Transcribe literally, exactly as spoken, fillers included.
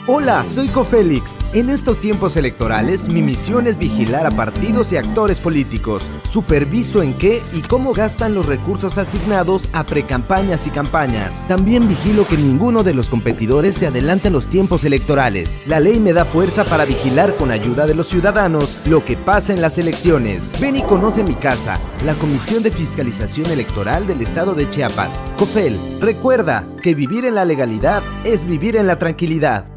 Hola, soy Cofélix. En estos tiempos electorales, mi misión es vigilar a partidos y actores políticos. Superviso en qué y cómo gastan los recursos asignados a precampañas y campañas. También vigilo que ninguno de los competidores se adelante a los tiempos electorales. La ley me da fuerza para vigilar con ayuda de los ciudadanos lo que pasa en las elecciones. Ven y conoce mi casa, la Comisión de Fiscalización Electoral del Estado de Chiapas. COFEL, recuerda que vivir en la legalidad es vivir en la tranquilidad.